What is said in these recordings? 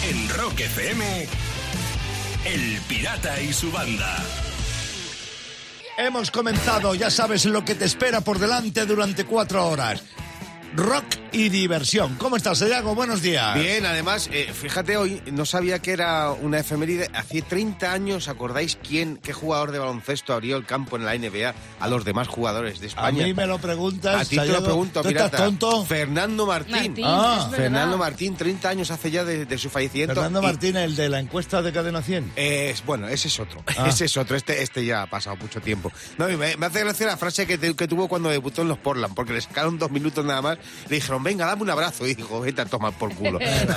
En Rock FM, El Pirata y su banda. Hemos comenzado, ya sabes lo que te espera por delante durante 4 horas. Rock y diversión. ¿Cómo estás, Santiago? Buenos días. Bien, además, fíjate, hoy no sabía que era una efeméride. Hace 30 años, ¿acordáis qué jugador de baloncesto abrió el campo en la NBA a los demás jugadores de España? A mí me lo preguntas. A ti te lo pregunto, ¿Tú pirata. estás tonto? Fernando Martín. Fernando Martín, 30 años hace ya de su fallecimiento. Fernando Martín, el de la encuesta de Cadena 100. Bueno, ese es otro. Ese es otro. Este ya ha pasado mucho tiempo. No, me hace gracia la frase que tuvo cuando debutó en los Portland, porque le sacaron 2 minutos nada más. Le dijeron, venga, dame un abrazo. Y dijo, vete a tomar por culo.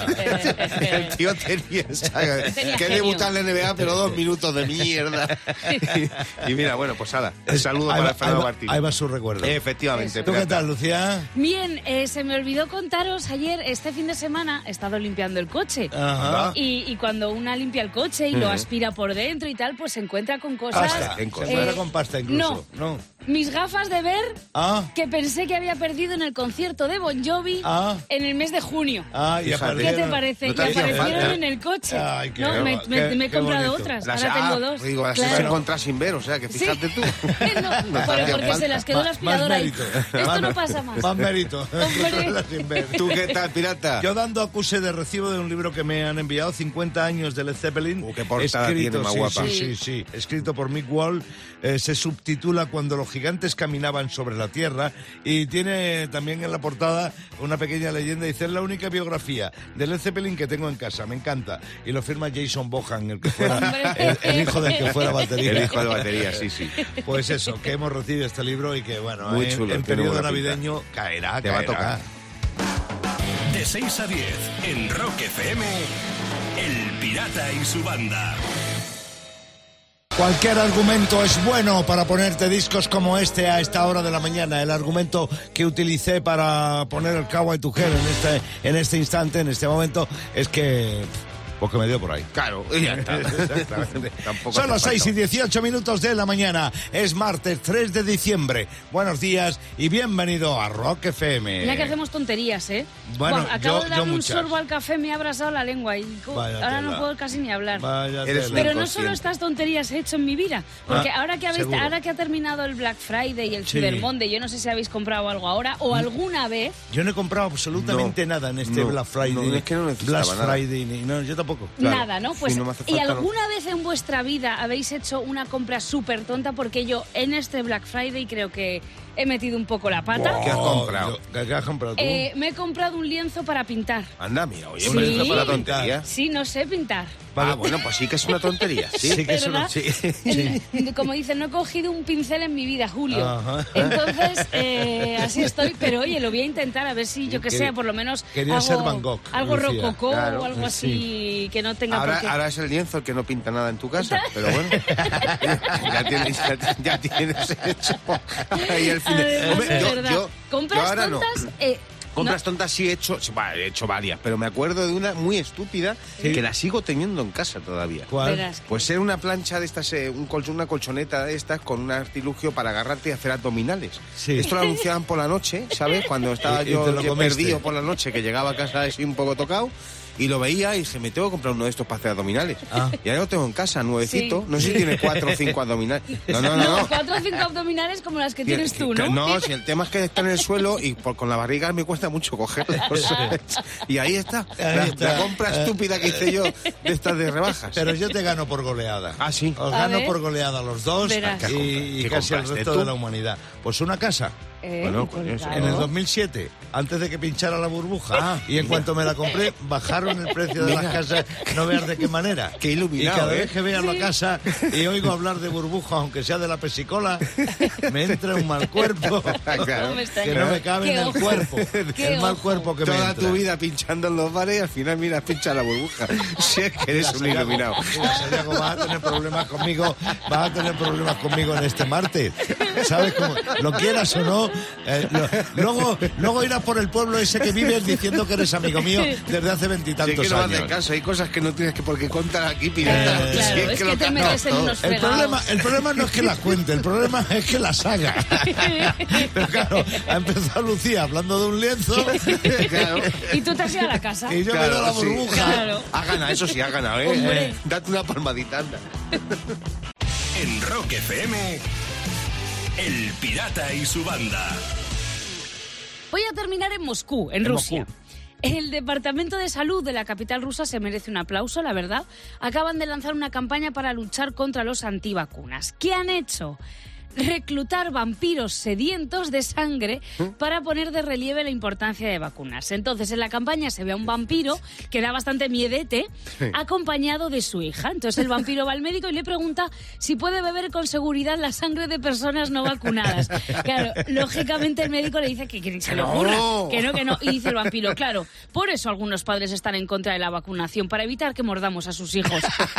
El tío tenía que debutar en la NBA, pero 2 minutos de mierda. Y mira, bueno, pues nada. Un saludo para Fernando Martín. Ahí va su recuerdo. Efectivamente. ¿Tú qué tal, Lucía? Bien, se me olvidó contaros ayer, este fin de semana, he estado limpiando el coche. Ajá. Y cuando una limpia el coche y lo aspira por dentro y tal, pues se encuentra con cosas... Pasta. Se encuentra con pasta incluso. No. Mis gafas de ver, que pensé que había perdido en el concierto de Bon Jovi en el mes de junio. ¿Qué te parece? No te y aparecieron en el coche. Ay, me he comprado bonito. otras, ahora tengo 2. Digo, las has encontrado sin ver, o sea, que fíjate tú. Porque se las quedó la aspiradora ahí. Esto no pasa más. Más mérito. ¿Tú qué tal, pirata? Yo dando acuse de recibo de un libro que me han enviado, 50 años de Led Zeppelin. Qué portada tiene más guapa. Sí. Escrito por Mick Wall. Se subtitula Cuando los gigantes caminaban sobre la tierra, y tiene también en la portada una pequeña leyenda. Dice: es la única biografía de Led Zeppelin que tengo en casa, me encanta. Y lo firma Jason Bohan, el que fuera el hijo del que fuera batería. El hijo de batería, sí. Pues eso, que hemos recibido este libro y que, bueno, muy chulo, en periodo navideño caerá. Va a tocar. De 6 a 10, en Rock FM, El Pirata y su banda. Cualquier argumento es bueno para ponerte discos como este a esta hora de la mañana. El argumento que utilicé para poner el Cowboy to Hell en este instante, en este momento, es que... porque me dio por ahí. Claro, ya está. Son las 6:18 de la mañana. Es martes 3 de diciembre. Buenos días y bienvenido a Rock FM. Mira que hacemos tonterías, ¿eh? Bueno, acabo de darle un muchas. sorbo al café, me ha abrasado la lengua y ahora no puedo casi ni hablar. Pero no solo estas tonterías he hecho en mi vida, porque ahora que ha terminado el Black Friday y el Cyber Monday, yo no sé si habéis comprado algo ahora o alguna vez. Yo no he comprado absolutamente nada en este Black Friday. No, es que no necesitaba Black Friday, yo tampoco. Claro. Nada, ¿no? Pues, ¿y alguna vez en vuestra vida habéis hecho una compra súper tonta? Porque yo en este Black Friday creo que he metido un poco la pata. Wow. ¿Qué has comprado? ¿Qué has comprado tú? Me he comprado un lienzo para pintar. Anda, mira, oye, ¿Sí? ¿Me lienzo para tontería? Sí, no sé pintar. Bueno, pues sí que es una tontería. Sí que es una... Sí. Como dicen, no he cogido un pincel en mi vida, Julio. Ajá. Entonces, así estoy. Pero oye, lo voy a intentar a ver si, yo que sé, por lo menos quería ser Van Gogh, algo Lucía. rococó Claro, o algo así que no tenga por qué. Ahora es el lienzo el que no pinta nada en tu casa, pero bueno. ya tienes hecho ahí el fin de... Hombre, compras ahora tontas... Compras tontas sí he hecho varias, pero me acuerdo de una muy estúpida que la sigo teniendo en casa todavía. ¿Cuál? Pues era una plancha de estas, una colchoneta de estas con un artilugio para agarrarte y hacer abdominales. Sí. Esto lo anunciaban por la noche, ¿sabes? Cuando estaba yo perdido por la noche, que llegaba a casa así un poco tocado. Y lo veía y dije, me tengo que comprar uno de estos para hacer abdominales. Y ahora lo tengo en casa, nuevecito. Sí. No sé si tiene 4 o 5 abdominales. No, 4 o 5 abdominales como las que tienes tú, ¿no? No, si el tema es que está en el suelo y con la barriga me cuesta mucho cogerla. Y ahí está. La compra estúpida que hice yo de estas de rebajas. Pero yo te gano por goleada. Ah, sí. Os gano por goleada los dos y casi el resto de la humanidad. Pues una casa. Bueno, coño, claro. En el 2007, antes de que pinchara la burbuja, y en cuanto me la compré, bajaron el precio de las casas, no veas de qué manera. Qué iluminado, y cada vez que vea la casa y oigo hablar de burbuja, aunque sea de la pesicola, me entra un mal cuerpo Claro. que no me cabe en el cuerpo. El mal cuerpo que me Toda entra. tu vida pinchando en los bares y al final mira, pincha la burbuja. Si es que eres un iluminado. Mira, Santiago, vas a tener problemas conmigo en este martes. ¿Sabes cómo? Lo quieras o no, luego irás por el pueblo ese que vives diciendo que eres amigo mío desde hace 22 veintitantos años. Sí, que no haces caso, hay cosas que no tienes por qué contar aquí, pirata. Claro, es que te metes en unos fregados. El problema no es que las cuente, el problema es que las haga. Pero claro, ha empezado Lucía hablando de un lienzo. Claro. Y tú te has ido a la casa. Y yo me doy la burbuja. Claro. Ha ganado, eso sí, ha ganado, ¿eh? Hombre. Date una palmadita, anda. En Rock FM, El Pirata y su banda. Voy a terminar en Moscú, en Rusia. Moscú. El Departamento de Salud de la capital rusa se merece un aplauso, la verdad. Acaban de lanzar una campaña para luchar contra los antivacunas. ¿Qué han hecho? Reclutar vampiros sedientos de sangre para poner de relieve la importancia de vacunarse. Entonces, en la campaña se ve a un vampiro que da bastante miedete, acompañado de su hija. Entonces, el vampiro va al médico y le pregunta si puede beber con seguridad la sangre de personas no vacunadas. Claro, lógicamente el médico le dice que se le ocurra, que no. Y dice el vampiro, claro, por eso algunos padres están en contra de la vacunación, para evitar que mordamos a sus hijos.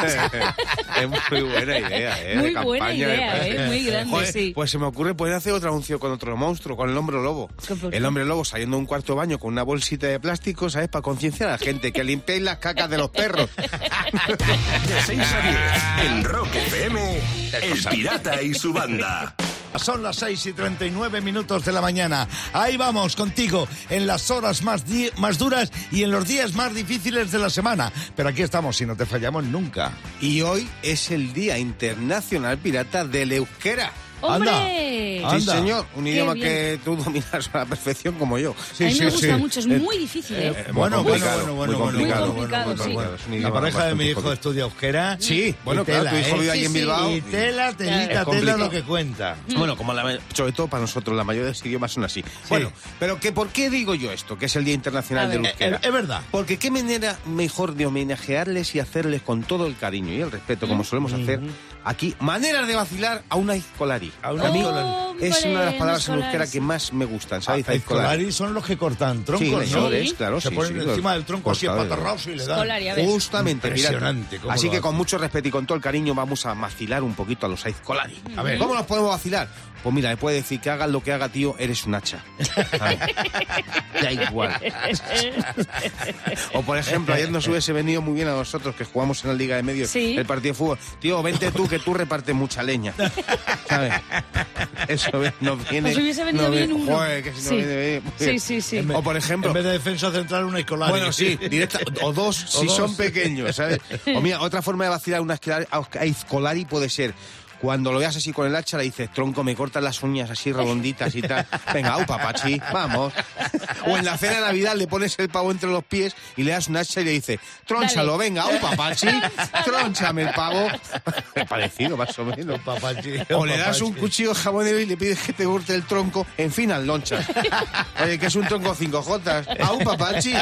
Es muy buena idea, ¿eh? Muy buena idea, muy grande. Sí. Pues se me ocurre poder hacer otro anuncio con otro monstruo, con el hombre lobo. El hombre lobo saliendo de un cuarto de baño con una bolsita de plástico, ¿sabes? Para concienciar a la gente, que limpiéis las cacas de los perros. De 6 a 10, en Rock FM, El Pirata y su banda. Son las 6:39 de la mañana. Ahí vamos contigo en las horas más duras y en los días más difíciles de la semana. Pero aquí estamos y no te fallamos nunca. Y hoy es el Día Internacional Pirata del Euskera. ¡Hombre! Anda. Sí, señor. Un idioma bien. que tú dominas a la perfección como yo. Sí, a mí me gusta sí. mucho, es muy difícil, ¿eh? Bueno. Muy complicado, sí. La pareja de mi hijo estudia euskera. Sí, bueno, y tela, claro, tu hijo vive ahí en Bilbao. Y telita lo que cuenta. Bueno, como sobre todo para nosotros, la mayoría de los idiomas son así. Bueno, pero ¿por qué digo yo esto? Que es el Día Internacional del Euskera. Es verdad. Porque qué manera mejor de homenajearles y hacerles con todo el cariño y el respeto, como solemos hacer aquí, maneras de vacilar a una aizkolari. A mí es una de las palabras en euskera que más me gustan, ¿sabes? Aizkolari son los que cortan troncos, sí, ¿no? Claro, se ponen encima del tronco así apatarrados y le dan. Justamente, impresionante. Así que con mucho respeto y con todo el cariño vamos a vacilar un poquito a los aizkolari. A ver, ¿cómo los podemos vacilar? Pues mira, me puede decir que hagas lo que haga, tío, eres un hacha. Da igual. O por ejemplo, ayer nos hubiese venido muy bien a nosotros que jugamos en la Liga de Medios el partido de fútbol. Tío, vente tú, que tú repartes mucha leña. ¿Sabes? Eso nos viene. Nos hubiese venido bien uno. Joder, que si nos viene bien. Sí. O por ejemplo, en vez de defensa central, una aizkolari. Bueno, sí, directa. O dos, si son pequeños, ¿sabes? O mira, otra forma de vacilar una aizkolari puede ser: cuando lo veas así con el hacha, le dices, tronco, me cortas las uñas así redonditas y tal. Venga, au, papachi, vamos. O en la cena de Navidad le pones el pavo entre los pies y le das un hacha y le dices, trónchalo, venga, au, papachi, trónchame el pavo. Parecido, más o menos. Papachi. O le das un cuchillo jabonero y le pides que te corte el tronco, en fin, al loncha. Oye, que es un tronco 5J. Au, papachi.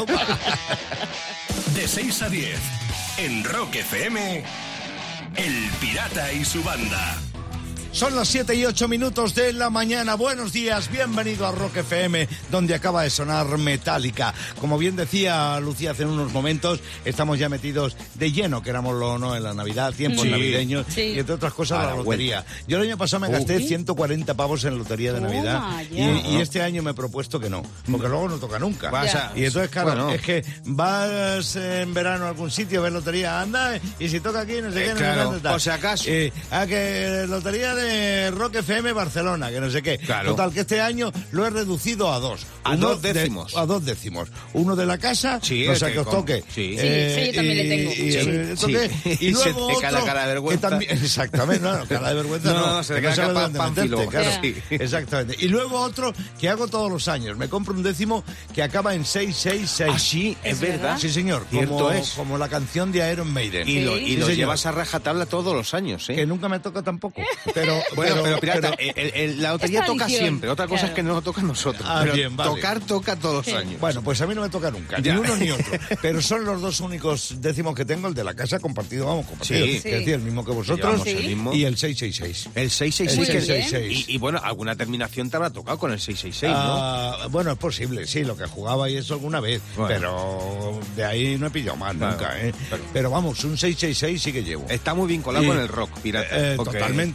De 6 a 10, en Rock FM, El Pirata y su banda. Son las 7:08 de la mañana. Buenos días, bienvenido a Rock FM, donde acaba de sonar Metallica. Como bien decía Lucía hace unos momentos, estamos ya metidos de lleno, querámoslo o no, en la Navidad, tiempos navideños, y entre otras cosas la lotería. Yo el año pasado me gasté 140 pavos en lotería de Navidad, y este año me he propuesto que no, porque luego no toca nunca. Y entonces, claro, es que vas en verano a algún sitio, ves lotería, anda, y si toca aquí, no sé qué, claro, no sé qué, tal. O si acaso. Que lotería de Rock FM Barcelona, que no sé qué. Claro. Total, que este año lo he reducido a dos. A dos décimos. A 2 décimos. Uno de la casa, o sea, que os toque. Sí, yo también le tengo. Y luego se te cae la cara de vergüenza. Exactamente, no, cara de vergüenza no. Se te cae la Pánfilo. Claro, exactamente. Y luego otro que hago todos los años. Me compro un décimo que acaba en 666. Ah, sí, es verdad. Sí, señor. Como la canción de Iron Maiden. Y lo llevas a rajatabla todos los años, ¿eh? Que nunca me toca tampoco. Pero Bueno, pirata, la lotería toca siempre. Otra cosa es que no toca a nosotros. Pero bien, vale. toca todos los años. Bueno, pues a mí no me toca nunca, ni uno ni otro. Pero son los dos únicos décimos que tengo, el de la casa compartido, compartido. Sí. Es decir, el mismo que vosotros, y el 666. El 666. Y bueno, alguna terminación te habrá tocado con el 666, ¿no? Bueno, es posible, sí, lo que jugaba y eso alguna vez. Bueno. Pero de ahí no he pillado más nunca, ¿eh? Pero vamos, un 666 sí que llevo. Está muy vinculado con el rock, pirata. Totalmente. Te va a tocar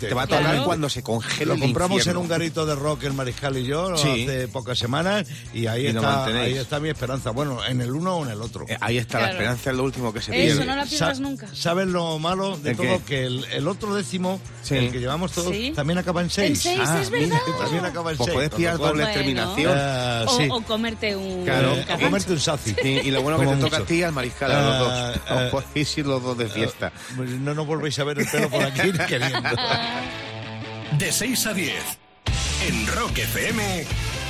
Mariscal cuando se congela. Lo compramos en un garito de rock, el Mariscal y yo, hace pocas semanas, y ahí está mi esperanza. Bueno, en el uno o en el otro. Ahí está la esperanza, es lo último que se pierde. Eso, no la pierdas nunca. ¿Sabes lo malo de todo? Que el otro décimo, el que llevamos todos, también acaba en 6. En 6, es verdad. También acaba en 6. Pues puedes pillar doble terminación. O comerte un... Claro, o comerte un saci. Y lo bueno que te toca a ti al Mariscal, a los dos. Os podéis ir los dos de fiesta. No nos volvéis a ver el pelo por aquí ni queriendo. De 6 a 10, en Rock FM,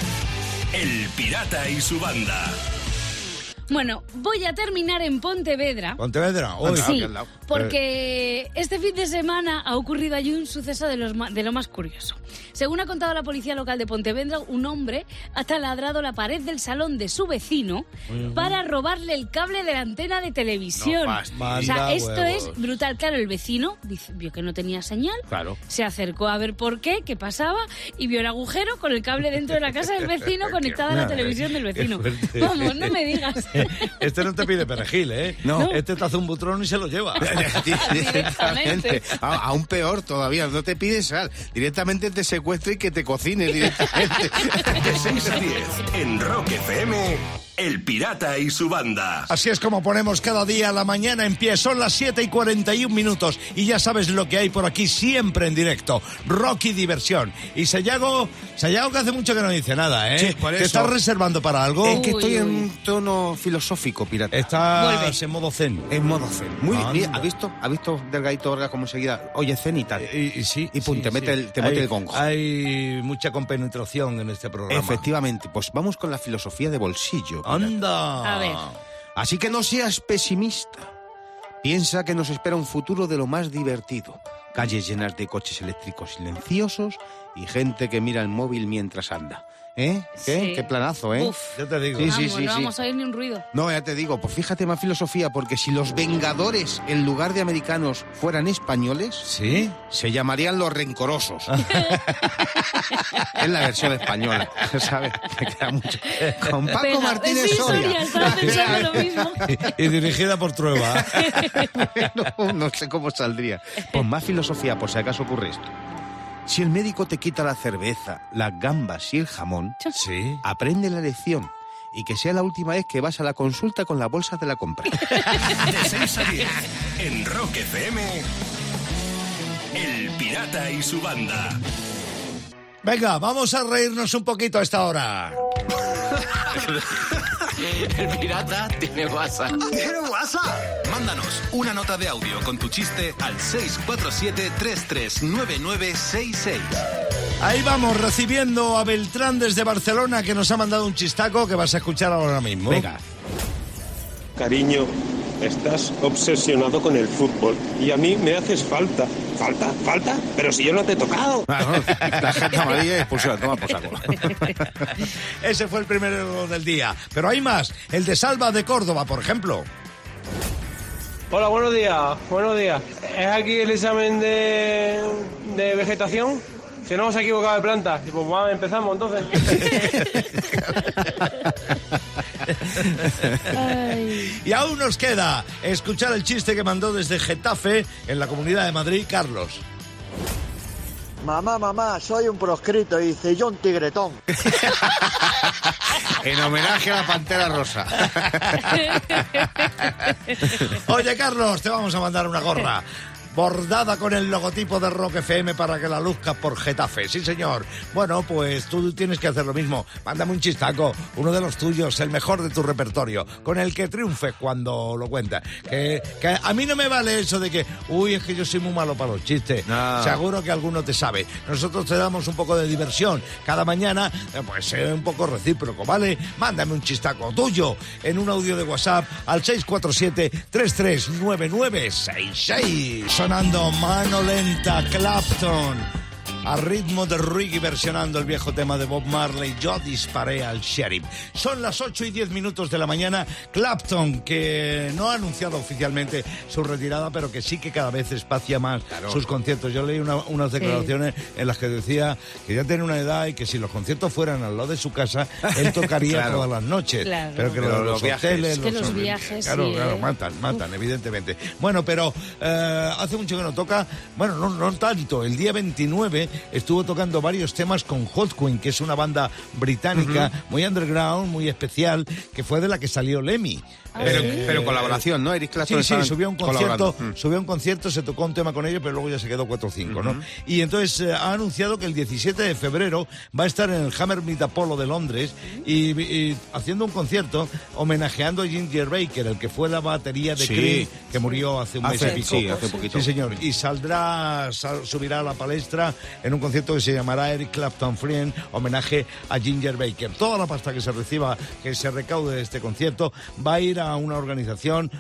El Pirata y su banda. Bueno, voy a terminar en Pontevedra. ¿Pontevedra? Sí, porque este fin de semana ha ocurrido allí un suceso de lo más curioso. Según ha contado la policía local de Pontevedra, un hombre ha taladrado la pared del salón de su vecino para robarle el cable de la antena de televisión. O sea, esto es brutal. Claro, el vecino vio que no tenía señal, se acercó a ver por qué pasaba, y vio el agujero con el cable dentro de la casa del vecino conectada a la televisión del vecino. Vamos, no me digas. Este no te pide perejil, ¿eh? No. Este te hace un butrón y se lo lleva. Directamente. Aún peor todavía, no te pide sal. Directamente te secuestra y que te cocine directamente. De 6 a 10, en Rock FM, El Pirata y su banda. Así es como ponemos cada día la mañana en pie. Son las 7:41 y ya sabes lo que hay por aquí siempre en directo. Rock y diversión. Y Sayago que hace mucho que no dice nada, ¿eh? Sí, por eso. ¿Te estás reservando para algo? Es que estoy en un tono filosófico, pirata. Estás en modo zen. En modo zen. Muy bien. ¿Has visto Delgadito Orga como enseguida? Oye, zen y tal. Y pum, te mete el gongo. Hay mucha compenetración en este programa. Efectivamente. Pues vamos con la filosofía de bolsillo. ¡Anda! A ver. Así que no seas pesimista. Piensa que nos espera un futuro de lo más divertido. Calles llenas de coches eléctricos silenciosos y gente que mira el móvil mientras anda. ¿Eh? ¿Qué? Sí. Qué planazo, ¿eh? Uf. Yo te digo. Sí. No vamos a oír ni un ruido. No, ya te digo, pues fíjate más filosofía, porque si los Vengadores, en lugar de americanos, fueran españoles, ¿sí? Se llamarían los Rencorosos. Es la versión española, ¿sabes? Me queda mucho. Con Paco Martínez Soria. Estaba pensando lo mismo. Y dirigida por Trueba. No sé cómo saldría. Pues más filosofía, por si acaso ocurre esto. Si el médico te quita la cerveza, las gambas y el jamón, sí, aprende la lección. Y que sea la última vez que vas a la consulta con las bolsas de la compra. De 6 a 10, en Rock FM, El Pirata y su banda. Venga, vamos a reírnos un poquito a esta hora. El pirata tiene WhatsApp. ¿Tiene WhatsApp? Mándanos una nota de audio con tu chiste al 647-339966. Ahí vamos, recibiendo a Beltrán desde Barcelona, que nos ha mandado un chistaco que vas a escuchar ahora mismo. Venga. Cariño, estás obsesionado con el fútbol y a mí me haces falta. ¿Falta? Pero si yo no te he tocado. La gente amarilla y expulsión, toma por saco. Ese fue el primero del día. Pero hay más. El de Salva de Córdoba, por ejemplo. Hola, buenos días. ¿Es aquí el examen de vegetación? Si no hemos equivocado de planta. Pues bueno, empezamos entonces. Y aún nos queda escuchar el chiste que mandó desde Getafe, en la Comunidad de Madrid, Carlos. Mamá, soy un proscrito, dice yo un tigretón. En homenaje a la Pantera Rosa. Oye, Carlos, te vamos a mandar una gorra bordada con el logotipo de Rock FM para que la luzcas por Getafe. Sí, señor. Bueno, pues tú tienes que hacer lo mismo. Mándame un chistaco, uno de los tuyos, el mejor de tu repertorio, con el que triunfes cuando lo cuentas. Que a mí no me vale eso de que, es que yo soy muy malo para los chistes. No. Seguro que alguno te sabe. Nosotros te damos un poco de diversión cada mañana, pues un poco recíproco, ¿vale? Mándame un chistaco tuyo en un audio de WhatsApp al 647-339966. Sonando Mano Lenta, Clapton. a ritmo de reggae versionando el viejo tema de Bob Marley, Yo disparé al sheriff. Son las 8:10 de la mañana. Clapton, que no ha anunciado oficialmente su retirada, pero que sí que cada vez espacia más sus conciertos. Yo leí unas declaraciones en las que decía que ya tiene una edad y que si los conciertos fueran al lado de su casa, él tocaría todas las noches. Claro. Pero que los hoteles... los viajes, claro, matan, evidentemente. Bueno, pero hace mucho que no toca. Bueno, no tanto. El día 29 estuvo tocando varios temas con Hot Queen, que es una banda británica muy underground, muy especial, que fue de la que salió Lemmy. Pero colaboración, ¿no? Eric Clapton subió a un concierto, se tocó un tema con ellos, pero luego ya se quedó 4 o 5, ¿no? Y entonces ha anunciado que el 17 de febrero va a estar en el Hammersmith Apollo de Londres y haciendo un concierto homenajeando a Ginger Baker, el que fue la batería de Cream, que murió hace un mes y pico. Sí, hace poquito. Sí, señor. Y subirá a la palestra en un concierto que se llamará Eric Clapton Friend, homenaje a Ginger Baker. Toda la pasta que se recaude de este concierto va a ir a una organización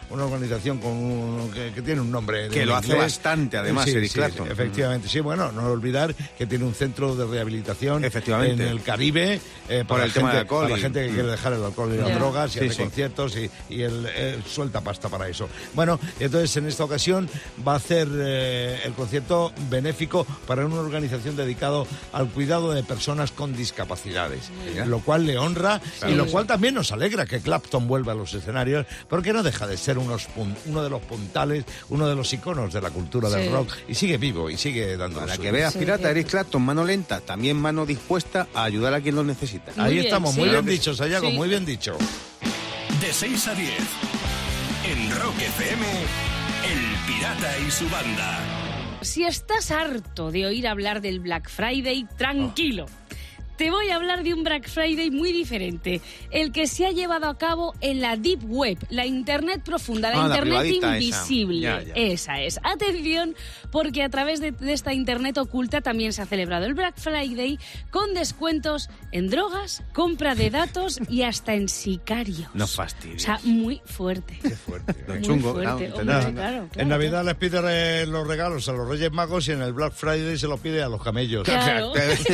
que tiene un nombre. Que lo hace bastante, además, Eric Clapton. Sí, efectivamente. Sí, bueno, no olvidar que tiene un centro de rehabilitación en el Caribe por el tema del alcohol. Para la gente que quiere dejar el alcohol y las drogas, y hace conciertos y él suelta pasta para eso. Bueno, entonces en esta ocasión va a hacer el concierto benéfico para una organización dedicada al cuidado de personas con discapacidades, lo cual le honra y lo cual también nos alegra que Clapton vuelva a los escenarios, porque no deja de ser uno de los puntales, uno de los iconos de la cultura del rock, y sigue vivo y sigue dando. Para que veas, pirata, Eric Clapton, mano lenta, también mano dispuesta a ayudar a quien lo necesita. Ahí estamos, muy bien dicho, Sayago, muy bien dicho. De 6 a 10, en Rock FM, El Pirata y su banda. Si estás harto de oír hablar del Black Friday, tranquilo. Te voy a hablar de un Black Friday muy diferente, el que se ha llevado a cabo en la Deep Web, la Internet profunda, la Internet invisible. Esa es. Atención, porque a través de esta Internet oculta también se ha celebrado el Black Friday con descuentos en drogas, compra de datos y hasta en sicarios. No fastidies. O sea, muy fuerte. Qué fuerte. Muy chungo. Fuerte. Hombre, claro. En Navidad les pide los regalos a los Reyes Magos y en el Black Friday se los pide a los camellos. Claro.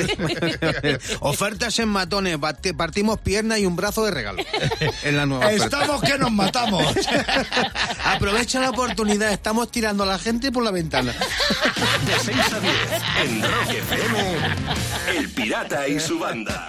Ofertas en matones, partimos pierna y un brazo de regalo. En la nueva oferta. Estamos que nos matamos. Aprovecha la oportunidad, estamos tirando a la gente por la ventana. De 6 a 10, en Rock FM, El Pirata y su banda.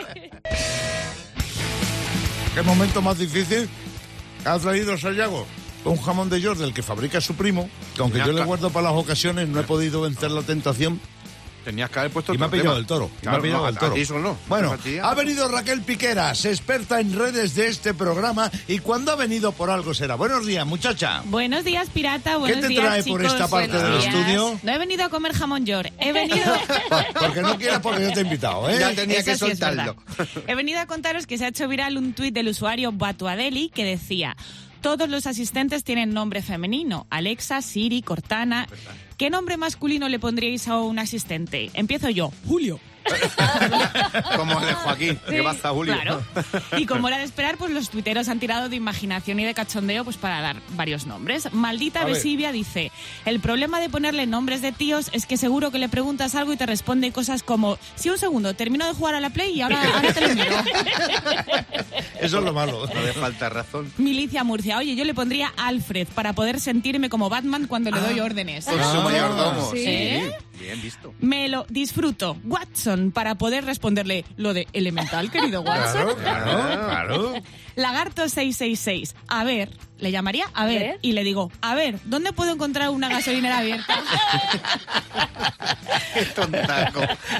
¿Qué momento más difícil ha traído Sayago? Un jamón de York del que fabrica su primo, que aunque yo le guardo para las ocasiones, no he podido vencer la tentación. Tenías que haber puesto y me ha pillado el toro. No. Bueno, ha venido Raquel Piqueras, experta en redes de este programa, y cuando ha venido por algo será. Buenos días, muchacha. Buenos días, pirata. Buenos días, ¿qué te trae chicos? por esta parte del estudio? No he venido a comer jamón york. He venido... Porque no quieres, porque yo te he invitado, ¿eh? Ya tenía que soltarlo. He venido a contaros que se ha hecho viral un tuit del usuario Batuadeli que decía: todos los asistentes tienen nombre femenino. Alexa, Siri, Cortana. ¿Qué nombre masculino le pondríais a un asistente? Empiezo yo. Julio. Como el de Joaquín, que basta Julio. Claro. Y como era de esperar, pues los tuiteros han tirado de imaginación y de cachondeo pues para dar varios nombres. Maldita Vesivia dice: el problema de ponerle nombres de tíos es que seguro que le preguntas algo y te responde cosas como: sí, un segundo, termino de jugar a la Play y ahora te lo miro. Eso es lo malo. No le falta razón. Milicia Murcia: oye, yo le pondría Alfred para poder sentirme como Batman cuando le doy órdenes. Por su mayordomo. ¿Sí? Bien visto. Me lo disfruto. Watson, para poder responderle lo de elemental, querido Watson. Claro. Lagarto 666. A ver, le llamaría a ver y le digo: a ver, ¿dónde puedo encontrar una gasolinera abierta? Qué tontaco.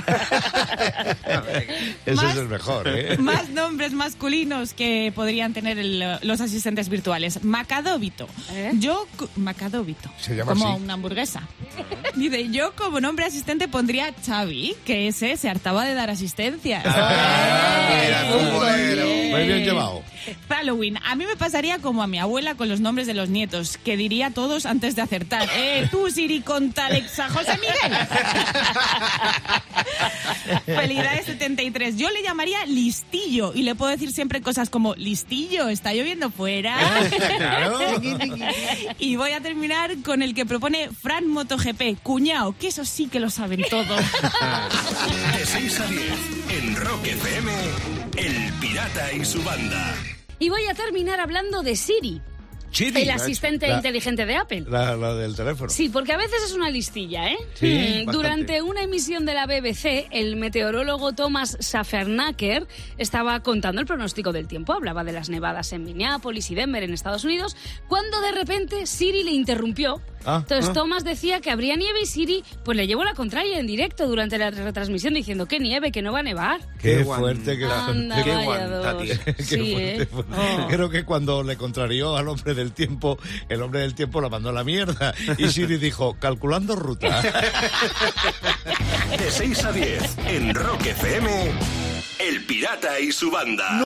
Ese es el mejor, ¿eh? Más nombres masculinos que podrían tener los asistentes virtuales. Macadóbito. Macadóbito. Se llama como así. Una hamburguesa. Dice: yo como nombre asistente pondría Xavi, que ese se hartaba de dar asistencia. Mira, muy bien llevado. Halloween. A mí me pasaría como a mi abuela con los nombres de los nietos, que diría todos antes de acertar. Tú, Siri, conta Alexa, José Miguel. Felicidades 73. Yo le llamaría Listillo y le puedo decir siempre cosas como: Listillo, está lloviendo fuera. Y voy a terminar con el que propone Fran MotoGP, cuñao, que eso sí que lo saben todos. De 6 a 10, en Rock FM, El Pirata y su banda. Y voy a terminar hablando de Siri. Siri, el asistente inteligente de Apple. La del teléfono. Sí, porque a veces es una listilla, ¿eh? Sí, Durante una emisión de la BBC, el meteorólogo Thomas Saffernaker estaba contando el pronóstico del tiempo. Hablaba de las nevadas en Minneapolis y Denver, en Estados Unidos, cuando de repente Siri le interrumpió. Entonces Thomas decía que habría nieve y Siri pues le llevó la contraria en directo durante la retransmisión diciendo que nieve, que no va a nevar. Qué fuerte que Anda, qué vaya fuerte. Creo que cuando le contrarió al hombre del tiempo, el hombre del tiempo la mandó a la mierda y Siri dijo, calculando ruta. De 6 a 10, en Rock FM, El Pirata y su banda.